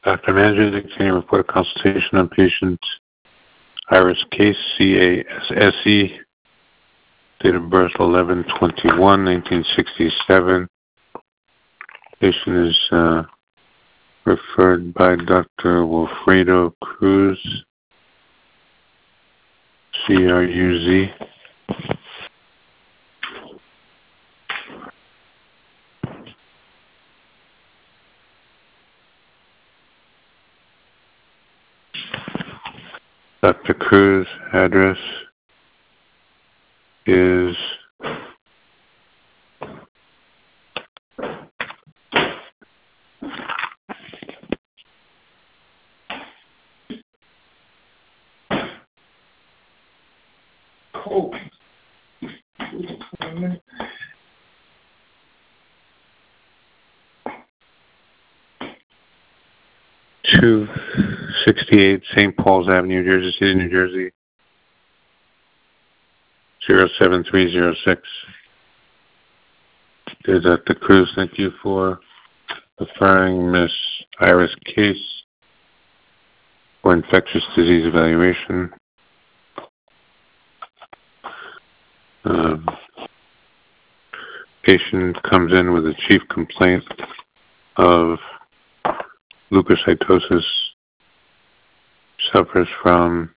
Dr. Manager, dictating report of consultation on patient Iris Case, CASSE, date of birth 11/21/1967. Patient is referred by Dr. Wilfredo Cruz, CRUZ. Dr. Cruz address is 268 St. Paul's Avenue, Jersey City, New Jersey, 07306. Dear Dr. Cruz, thank you for referring Miss Iris Case for infectious disease evaluation. Patient comes in with a chief complaint of leukocytosis, suffers from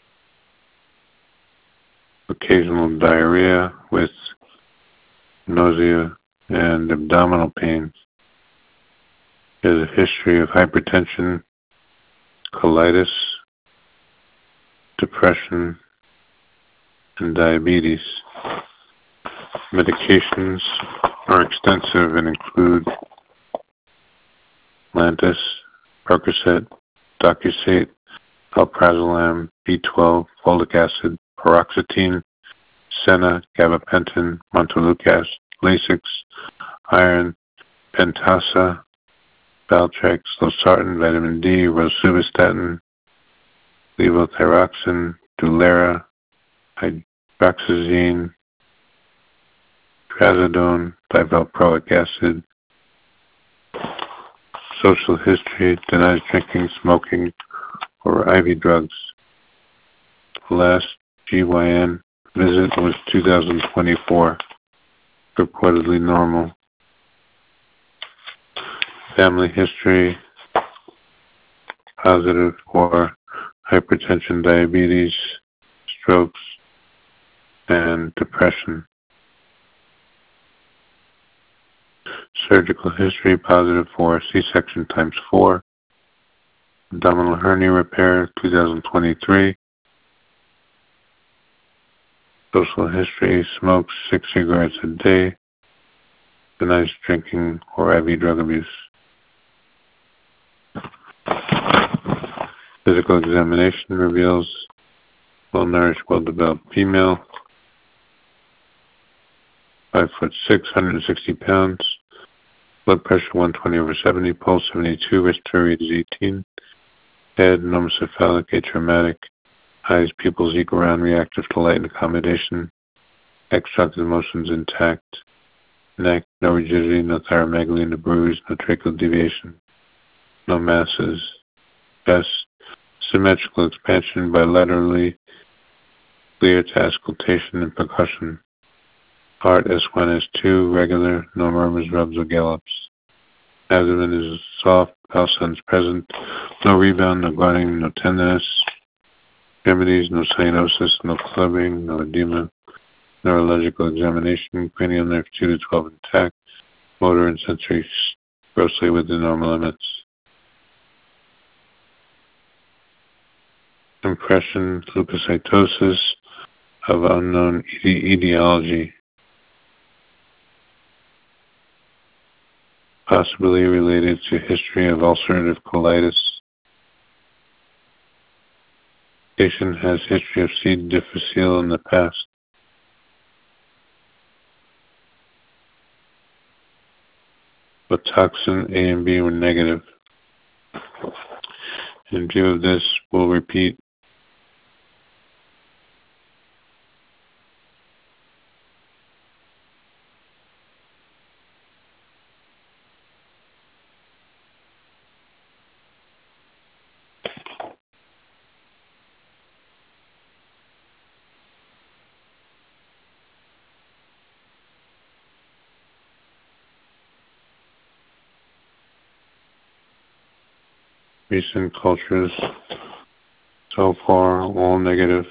occasional diarrhea with nausea and abdominal pain. There's a history of hypertension, colitis, depression, and diabetes. Medications are extensive and include Lantus, Percocet, Docusate, Alprazolam, B12, folic acid, paroxetine, Senna, gabapentin, Montelukast, Lasix, iron, Pentasa, Valtrex, Losartan, vitamin D, rosuvastatin, levothyroxine, Dulera, hydroxyzine, trazodone, divalproic acid. Social history: denies drinking, smoking, or IV drugs. Last GYN visit was 2024, reportedly normal. Family history: positive for hypertension, diabetes, strokes, and depression. Surgical history: positive for C-section ×4, abdominal hernia repair, 2023. Social history: smokes 6 cigarettes a day, denies drinking or IV drug abuse. Physical examination reveals well-nourished, well-developed female, 5'6", 160 pounds, blood pressure 120/70, pulse 72, respiratory rate is 18, head normocephalic, atraumatic, eyes, pupils equal round, reactive to light and accommodation, extracted motions intact, neck, no rigidity, no thyromegaly, no bruise, no tracheal deviation, no masses, chest, symmetrical expansion bilaterally, clear to auscultation and percussion. Heart S1, S2, regular, no murmurs, rubs, or gallops. Abdomen is soft, bowel sounds present, no rebound, no grinding, no tenderness. Extremities, no cyanosis, no clubbing, no edema. Neurological examination, cranial nerve 2 to 12 intact, motor and sensory grossly within normal limits. Impression: leukocytosis of unknown etiology, possibly related to history of ulcerative colitis. Patient has history of C. difficile in the past. But toxin A and B were negative. In view of this, we'll repeat Recent cultures so far, all negative.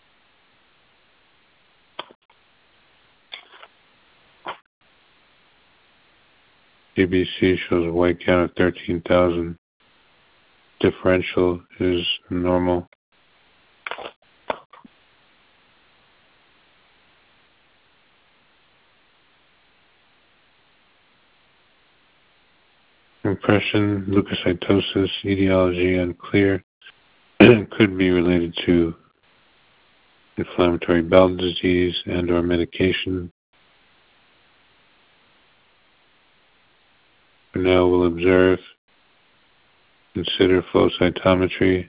GBC shows a white count of 13,000. Differential is normal. Impression, leukocytosis, etiology unclear. Could be related to inflammatory bowel disease and or medication. For now, we'll observe, consider flow cytometry.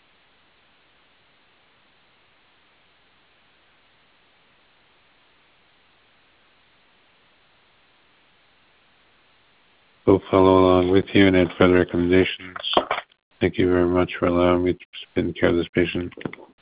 We'll follow along with you and add further recommendations. Thank you very much for allowing me to spend care of this patient.